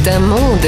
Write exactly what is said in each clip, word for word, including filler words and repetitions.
un monde.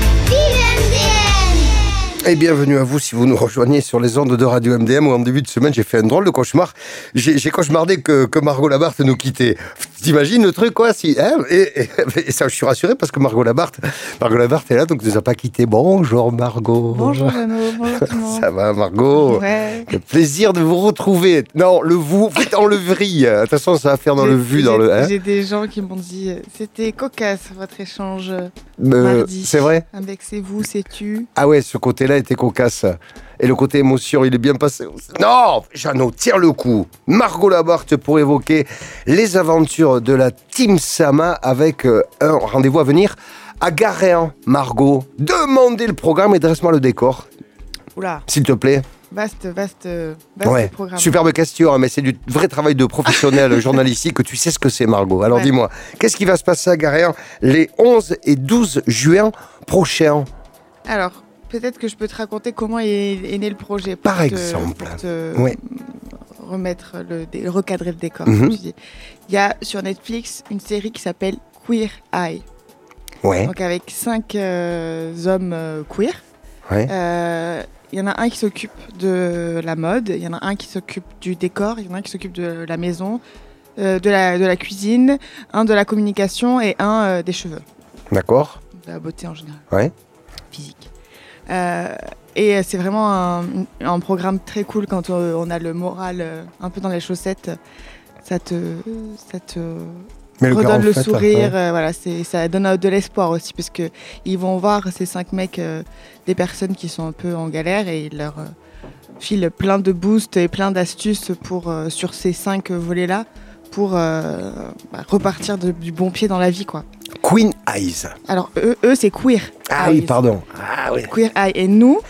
Et bienvenue à vous si vous nous rejoignez sur les ondes de Radio M D M où en début de semaine j'ai fait un drôle de cauchemar. J'ai, j'ai cauchemardé que, que Margot Labarthe nous quittait. T'imagines le truc quoi si, hein et, et, et ça je suis rassuré parce que Margot Labarthe, Margot Labarthe est là donc ne nous a pas quittés. Bonjour Margot. Bonjour Renaud, bonjour tout le monde. Ça va Margot? Ouais. Le plaisir de vous retrouver. Non, le vous, faites en le vrille. De toute façon ça va faire dans J'ai- le vu, j'ai- dans le... Hein J'ai des gens qui m'ont dit euh, c'était cocasse votre échange euh, Euh, mardi. c'est vrai? Avec c'est vous, c'est tu. Ah ouais, ce côté-là était cocasse. Et le côté émotion, il est bien passé aussi. Non, Jeannot, tire le coup. Margot Labarthe pour évoquer les aventures de la Team Sama avec euh, un rendez-vous à venir à Garéen. Margot, demandez le programme et dresse-moi le décor, Oula, s'il te plaît. vaste, vaste, vaste Ouais, programme. superbe question, hein, mais c'est du vrai travail de professionnel journalistique que tu sais ce que c'est, Margot. Alors Ouais. dis-moi, qu'est-ce qui va se passer à Garéen les onze et douze juin prochains? Alors, peut-être que je peux te raconter comment est, est né le projet. pour Par te- exemple. Pour te Ouais. remettre le, dé- recadrer le décor. Mhm. comme tu dis. Il y a sur Netflix une série qui s'appelle Queer Eye. Ouais, Donc avec cinq euh, hommes euh, queer. ouais. Euh, Il y en a un qui s'occupe de la mode, il y en a un qui s'occupe du décor, il y en a un qui s'occupe de la maison, euh, de, la, de la cuisine, un de la communication et un euh, des cheveux, D'accord. de la beauté en général, Ouais. physique. Euh, et c'est vraiment un, un programme très cool quand on, on a le moral euh, un peu dans les chaussettes. Ça te, ça te Mais redonne gars, en le fait, sourire, ouais. euh, voilà, c'est, ça donne de l'espoir aussi parce que ils vont voir ces cinq mecs, euh, des personnes qui sont un peu en galère et ils leur euh, filent plein de boosts et plein d'astuces pour euh, sur ces cinq volets-là pour euh, bah, repartir de- du bon pied dans la vie, quoi. Queen Eyes. Alors eux, eux c'est queer. Ah oui, Eyes. pardon. Ah oui. Queer Eye. Et nous,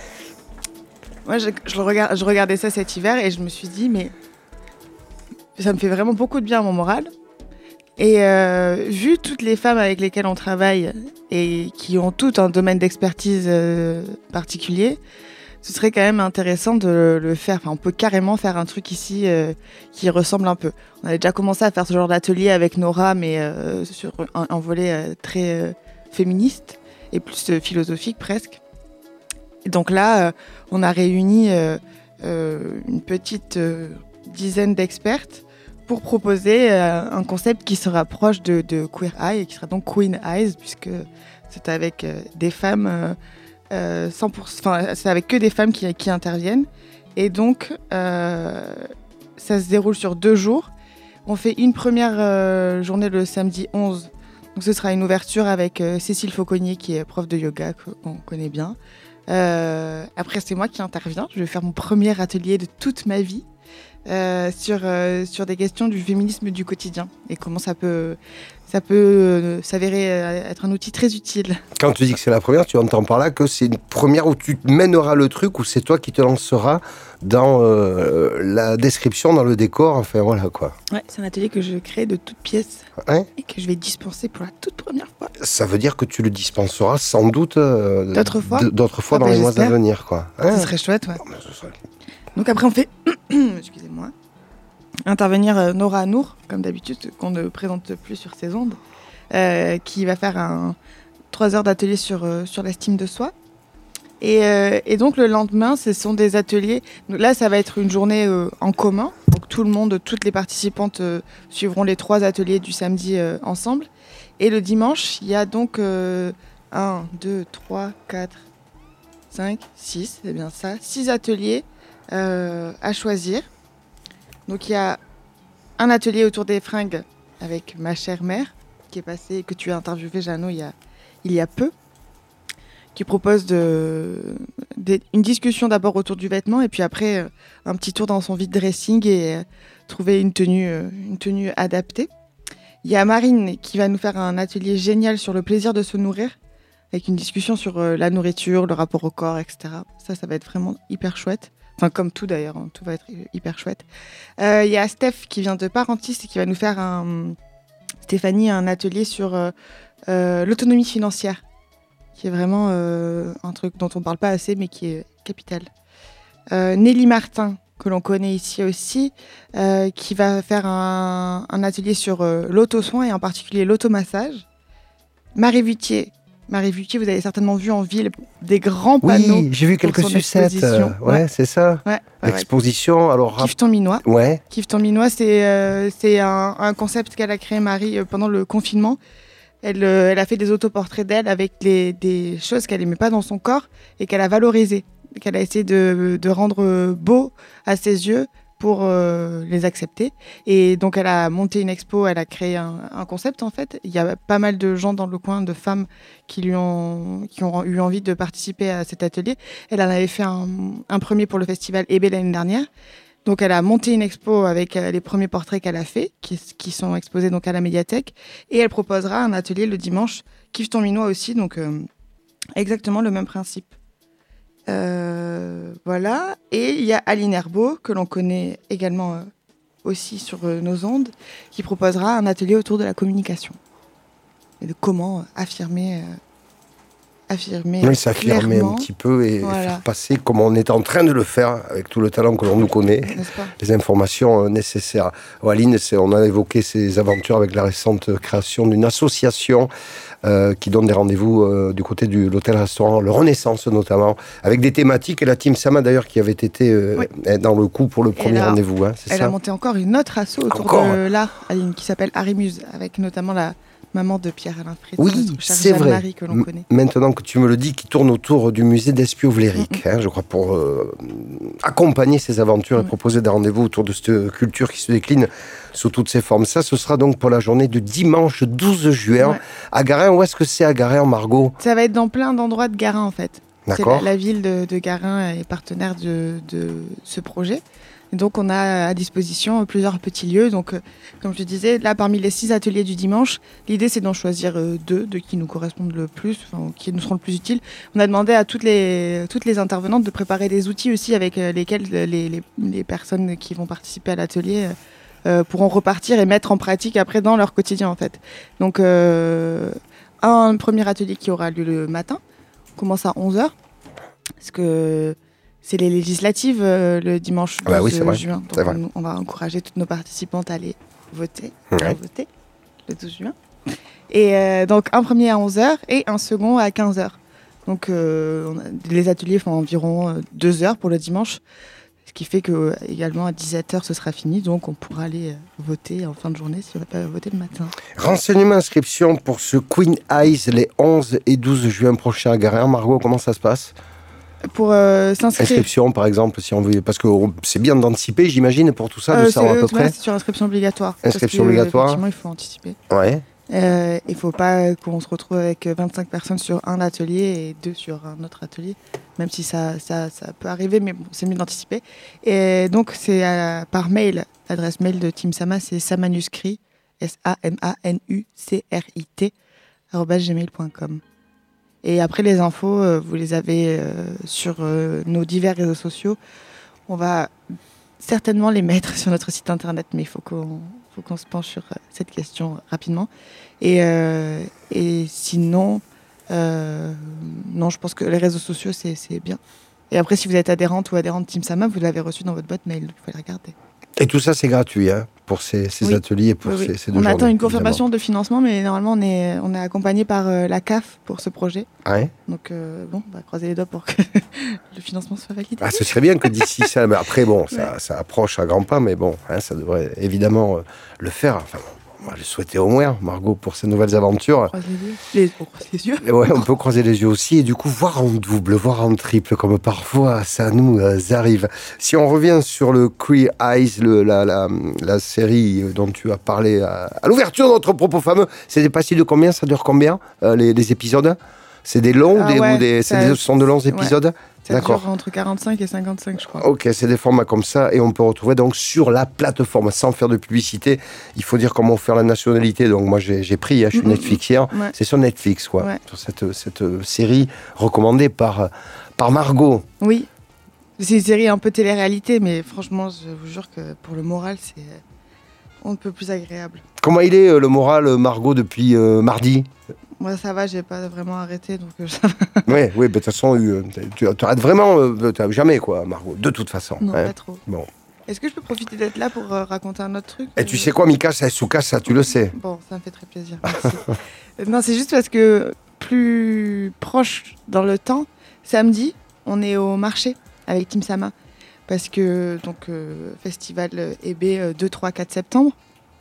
moi je, je, le regarde, je regardais ça cet hiver et je me suis dit mais ça me fait vraiment beaucoup de bien à mon moral. Et euh, vu toutes les femmes avec lesquelles on travaille et qui ont toutes un domaine d'expertise euh, particulier, ce serait quand même intéressant de le faire. Enfin, on peut carrément faire un truc ici euh, qui ressemble un peu. On avait déjà commencé à faire ce genre d'atelier avec Nora, mais euh, sur un, un volet euh, très euh, féministe et plus euh, philosophique presque. Et donc là, euh, on a réuni euh, euh, une petite euh, dizaine d'expertes pour proposer euh, un concept qui se rapproche de, de Queer Eye et qui sera donc Queen Eyes, puisque c'est avec euh, des femmes, euh, euh, cent pour cent, enfin, c'est avec que des femmes qui, qui interviennent. Et donc, euh, ça se déroule sur deux jours. On fait une première euh, journée le samedi onze. Donc ce sera une ouverture avec euh, Cécile Fauconnier, qui est prof de yoga, qu'on connaît bien. Euh, après, c'est moi qui interviens. Je vais faire mon premier atelier de toute ma vie. Euh, sur, euh, sur des questions du féminisme du quotidien et comment ça peut, ça peut euh, s'avérer euh, être un outil très utile. Quand tu dis que c'est la première, tu entends par là que c'est une première où tu mèneras le truc, où c'est toi qui te lanceras dans euh, la description, dans le décor, enfin voilà quoi. Ouais, c'est un atelier que je crée de toutes pièces Hein? et que je vais dispenser pour la toute première fois. Ça veut dire que tu le dispenseras sans doute euh, D'autres fois d- d'autres fois Ah dans bah, les mois à j'espère. venir quoi. Hein? Ce serait chouette, ouais. Oh, mais ce serait- Donc après, on fait, excusez-moi, intervenir euh, Nora Anour, comme d'habitude, qu'on ne présente plus sur ces ondes, euh, qui va faire un trois heures d'atelier sur, euh, sur l'estime de soi. Et, euh, et donc le lendemain, ce sont des ateliers. Donc là, ça va être une journée euh, en commun. Donc tout le monde, toutes les participantes euh, suivront les trois ateliers du samedi euh, ensemble. Et le dimanche, il y a donc euh, un, deux, trois, quatre, cinq, six, c'est bien ça, six ateliers euh, à choisir. Donc il y a un atelier autour des fringues avec ma chère mère, qui est passée, que tu as interviewé, Jeannot, il y a, il y a peu, qui propose de, de- une discussion d'abord autour du vêtement et puis après euh, un petit tour dans son vide dressing et euh, trouver une tenue, euh, une tenue adaptée. Il y a Marine qui va nous faire un atelier génial sur le plaisir de se nourrir, avec une discussion sur euh, la nourriture, le rapport au corps, et cetera. Ça, ça va être vraiment hyper chouette. Enfin, comme tout d'ailleurs, hein, tout va être hyper chouette. Euh, Il y a Steph qui vient de Parentiste et qui va nous faire un... Stéphanie, un atelier sur euh, euh, l'autonomie financière, qui est vraiment euh, un truc dont on ne parle pas assez, mais qui est capital. Euh, Nelly Martin, que l'on connaît ici aussi, euh, qui va faire un, un atelier sur euh, l'auto-soin et en particulier l'automassage. Marie Vutier, Marie Vuittier, vous avez certainement vu en ville des grands panneaux. Oui, j'ai vu quelques sucettes. Euh, ouais, ouais, c'est ça. Ouais, L'exposition. Ouais. Alors, Kiffe ton minois. Ouais. Kiffe ton minois, c'est euh, c'est un, un concept qu'elle a créé, Marie, euh, pendant le confinement. Elle, euh, elle a fait des autoportraits d'elle avec les, des choses qu'elle n'aimait pas dans son corps et qu'elle a valorisées, qu'elle a essayé de, de rendre beau à ses yeux pour euh, les accepter. Et donc, elle a monté une expo, elle a créé un, un concept, en fait. Il y a pas mal de gens dans le coin, de femmes, qui, lui ont, qui ont eu envie de participer à cet atelier. Elle en avait fait un, un premier pour le festival Ébé l'année dernière. Donc, elle a monté une expo avec euh, les premiers portraits qu'elle a faits, qui, qui sont exposés donc, à la médiathèque. Et elle proposera un atelier le dimanche, Kiffe ton minois aussi. Donc, euh, exactement le même principe. Euh, voilà. Et il y a Aline Herbeau, que l'on connaît également euh, aussi sur euh, nos ondes, qui proposera un atelier autour de la communication. Et de comment euh, affirmer, euh, affirmer oui, s'affirmer clairement. un petit peu et Voilà. faire passer comme on est en train de le faire, avec tout le talent que l'on nous connaît, les informations euh, nécessaires. Oh, Aline, c'est, on a évoqué ses aventures avec la récente création d'une association Euh, qui donne des rendez-vous euh, du côté de l'hôtel-restaurant, le Renaissance notamment, avec des thématiques. Et la Team Sama d'ailleurs qui avait été euh, oui. dans le coup pour le premier a, rendez-vous. Hein, c'est elle ça a monté encore une autre asso autour encore de l'art, Aline, qui s'appelle Arimuse, avec notamment la maman de Pierre-Alain Frétin, oui, c'est vrai. Marie que l'on connaît. Maintenant que tu me le dis, qui tourne autour du musée d'Espiau-Vléric, mm-hmm. hein, je crois, pour euh, accompagner ces aventures mm-hmm. et proposer des rendez-vous autour de cette culture qui se décline sous toutes ses formes. Ça, ce sera donc pour la journée de dimanche douze juin ouais. à Garin. Où est-ce que c'est à Garin, Margot ? Ça va être dans plein d'endroits de Garin, en fait. D'accord. C'est la, la ville de, de Garin est partenaire de, de ce projet. Et donc, on a à disposition plusieurs petits lieux. Donc, euh, comme je te disais, là, parmi les six ateliers du dimanche, l'idée, c'est d'en choisir euh, deux, deux qui nous correspondent le plus, enfin, qui nous seront le plus utiles. On a demandé à toutes les, toutes les intervenantes de préparer des outils aussi avec euh, lesquels les, les, les personnes qui vont participer à l'atelier euh, pourront repartir et mettre en pratique après dans leur quotidien, en fait. Donc, euh, un premier atelier qui aura lieu le matin. On commence à onze heures. Parce que... c'est les législatives euh, le dimanche douze ah bah oui, c'est vrai. juin. Donc c'est on, on va encourager toutes nos participantes à aller voter, ouais. à voter le douze juin. Et euh, donc un premier à onze heures et un second à quinze heures. Donc euh, on a, les ateliers font environ euh, deux heures pour le dimanche. Ce qui fait que euh, également à dix-sept heures ce sera fini. Donc on pourra aller euh, voter en fin de journée si on n'a pas voté le matin. Renseignement, inscription pour ce Queen Eyes les onze et douze juin prochains à Garin. Margot, comment ça se passe ? Pour euh, s'inscrire. Inscription, par exemple, si on veut, parce que c'est bien d'anticiper, j'imagine, pour tout ça, euh, de savoir à peu près. C'est sur inscription obligatoire. Inscription parce que, obligatoire. Effectivement, il faut anticiper. Ouais. Euh, il ne faut pas qu'on se retrouve avec vingt-cinq personnes sur un atelier et deux sur un autre atelier, même si ça, ça, ça peut arriver, mais bon, c'est mieux d'anticiper. Et donc, c'est euh, par mail, l'adresse mail de Team Sama, c'est samanuscrit, S A M A N U C R I T, arobase gmail point com. Et après, les infos, euh, vous les avez euh, sur euh, nos divers réseaux sociaux. On va certainement les mettre sur notre site internet, mais il faut qu'on, faut qu'on se penche sur euh, cette question rapidement. Et, euh, et sinon, euh, non, je pense que les réseaux sociaux, c'est, c'est bien. Et après, si vous êtes adhérente ou adhérente Team Sama, vous l'avez reçu dans votre boîte mail, vous pouvez le regarder. Et tout ça, c'est gratuit, hein, pour ces, ces oui. ateliers, pour oui, oui. ces, ces deux On journées. attend une confirmation évidemment. de financement, mais normalement, on est, on est accompagné par euh, la C A F pour ce projet. Ah ouais. Donc, euh, bon, on va croiser les doigts pour que le financement soit validé. Ah, ce serait bien que d'ici ça... Mais après, bon, ça, ouais. ça approche à grands pas, mais bon, hein, ça devrait évidemment euh, le faire. Enfin, on va le souhaiter au moins, Margot, pour ces nouvelles aventures. On croise les yeux. Les... On croise les yeux. Et ouais, on peut croiser les yeux aussi, et du coup, voir en double, voir en triple, comme parfois ça nous euh, arrive. Si on revient sur le Queer Eyes, le, la, la, la série dont tu as parlé à, à l'ouverture de notre propos fameux, c'est des pastilles de combien ? Ça dure combien, euh, les, les épisodes ? C'est des longs ah des, ouais, ou des, ça, c'est des, ce sont de longs épisodes ouais. Ça D'accord. dure entre quarante-cinq et cinquante-cinq, je crois. Ok, c'est des formats comme ça, et on peut retrouver donc sur la plateforme, sans faire de publicité. Il faut dire comment faire la nationalité. Donc moi, j'ai, j'ai pris, hein, je suis mmh, Netflixière. Ouais. C'est sur Netflix, quoi. Ouais. Sur cette, cette série recommandée par, par Margot. Oui, c'est une série un peu télé-réalité, mais franchement, je vous jure que pour le moral, c'est on ne peut plus agréable. Comment il est, le moral, Margot, depuis euh, mardi ? Moi, ça va, j'ai pas vraiment arrêté, donc ça va. Oui, oui, de toute façon, tu arrêtes vraiment, euh, jamais, quoi, Margot, de toute façon. Non, hein. pas trop. Bon. Est-ce que je peux profiter d'être là pour euh, raconter un autre truc ? Et euh... tu sais quoi, Mika, ça Souka, ça, tu le sais. Bon, ça me fait très plaisir, merci. Non, c'est juste parce que plus proche dans le temps, samedi, on est au marché avec Team Sama. Parce que, donc, euh, festival E B euh, deux, trois, quatre septembre.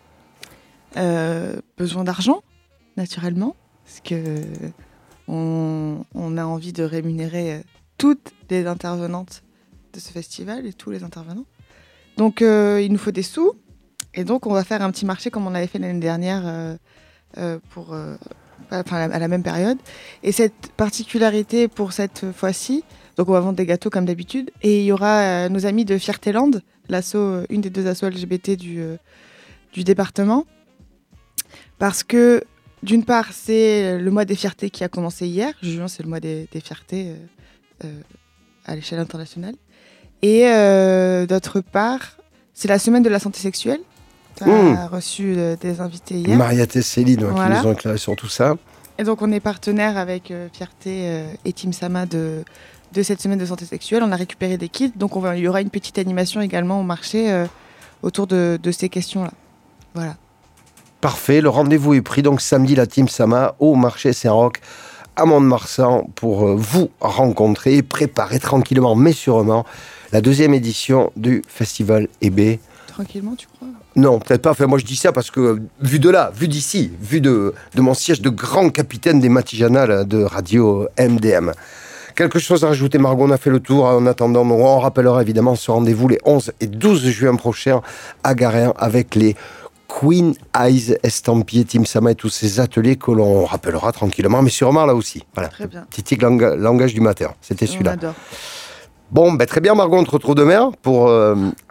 Euh, besoin d'argent, naturellement. Parce que on, on a envie de rémunérer toutes les intervenantes de ce festival et tous les intervenants. Donc, euh, il nous faut des sous. Et donc, on va faire un petit marché comme on avait fait l'année dernière euh, euh, pour, euh, enfin, à la même période. Et cette particularité pour cette fois-ci, donc on va vendre des gâteaux comme d'habitude. Et il y aura euh, nos amis de Fiertéland, l'asso, une des deux assos L G B T du, euh, du département. Parce que, d'une part, c'est le mois des fiertés qui a commencé hier. Juin, c'est le mois des, des fiertés euh, euh, à l'échelle internationale. Et euh, d'autre part, c'est la semaine de la santé sexuelle. Tu as mmh. reçu euh, des invités hier. Mariette et Céline ouais, voilà. qui nous ont éclairé sur tout ça. Et donc, on est partenaire avec euh, Fierté euh, et Team Sama de... de cette semaine de santé sexuelle. On a récupéré des kits, donc on va, il y aura une petite animation également au marché euh, autour de, de ces questions-là. Voilà. Parfait, le rendez-vous est pris donc samedi la Team Sama au marché Saint-Roch à Mont-de-Marsan pour euh, vous rencontrer et préparer tranquillement mais sûrement la deuxième édition du festival E B. Tranquillement, tu crois ? Non, peut-être pas. Enfin, moi, je dis ça parce que, vu de là, vu d'ici, vu de, de mon siège de grand capitaine des matinales de radio M D M. Quelque chose à rajouter, Margot? On a fait le tour. En attendant, on rappellera évidemment ce rendez-vous les onze et douze juin prochains à Garéen avec les Queen Eyes Estampillés, Team Sama et tous ces ateliers que l'on rappellera tranquillement, mais sûrement là aussi. Voilà. Très bien. Petit lang- langage du matin. C'était celui-là. On adore. Bon, ben, très bien, Margot, on te retrouve demain pour... Euh...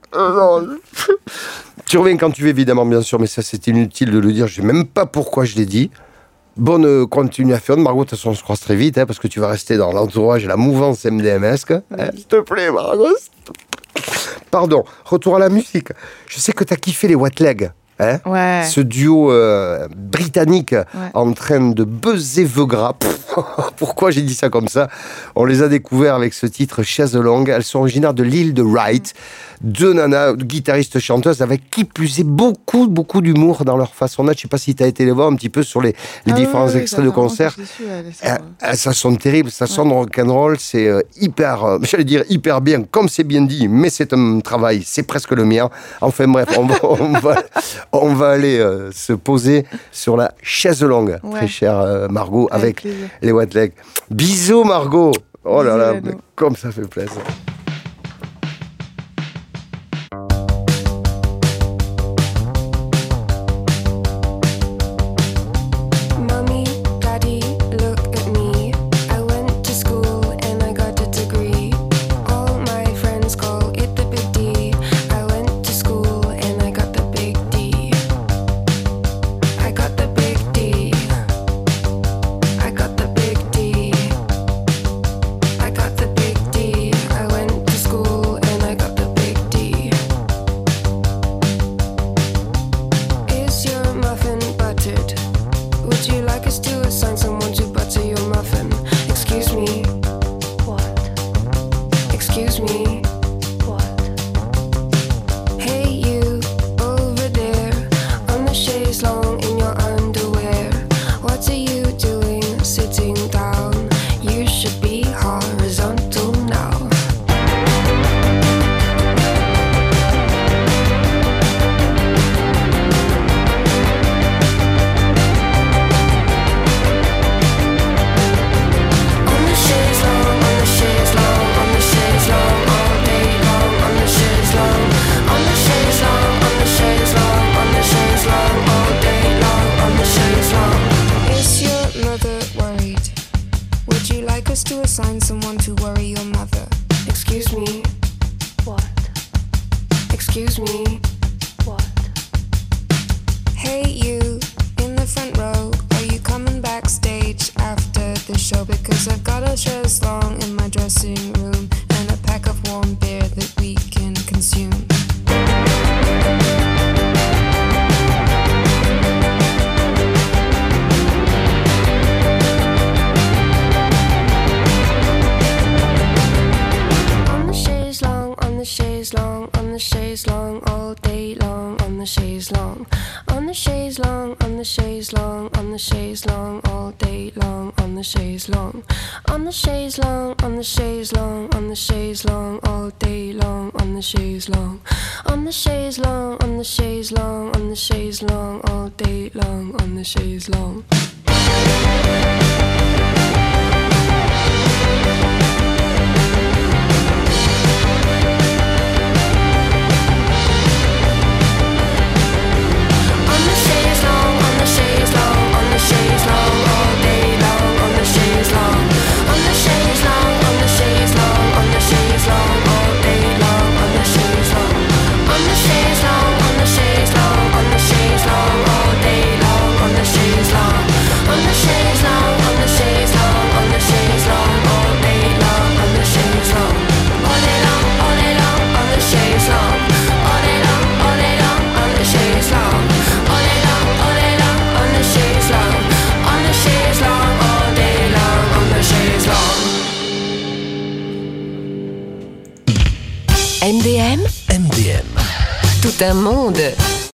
tu reviens quand tu veux, évidemment, bien sûr, mais ça, c'est inutile de le dire. Je ne sais même pas pourquoi je l'ai dit. Bonne euh, continuation, Margot. De toute façon, on se croise très vite, hein, parce que tu vas rester dans l'entourage et la mouvance M D M esque. Oui. Hein, s'il te plaît, Margot. Pardon, retour à la musique. Je sais que tu as kiffé les Wet Leg. Hein, ouais. Ce duo euh, britannique ouais. en train de buzzer Vegra. Pourquoi j'ai dit ça comme ça? On les a découverts avec ce titre Chaise Longue. Elles sont originaires de l'île de Wright. Mmh. Deux nanas, guitaristes, chanteuses, avec qui plus est beaucoup, beaucoup d'humour dans leur façon d'être. Je sais pas si tu as été les voir un petit peu sur les, les ah différents oui, extraits oui, de concert. Dessus, elles sont... euh, ça sonne terrible, ça sonne ouais. rock'n'roll, c'est euh, hyper, euh, j'allais dire hyper bien, comme c'est bien dit, mais c'est un travail, c'est presque le mien. Enfin bref, on va, on va, on va aller euh, se poser sur la chaise longue, ouais. très chère euh, Margot, avec, avec les Wet Leg. Bisous Margot. Oh là là, mais comme ça fait plaisir. chaise long, on the chaise long, on the chaise long, on the chaise long, all day long. on the chaise long, on the chaise long, on the chaise long, on the chaise long, all day long, on the chaise long, on the chaise long, on the chaise long, on the chaise long, all day long, on the chaise long. M D M, M D M, tout un monde.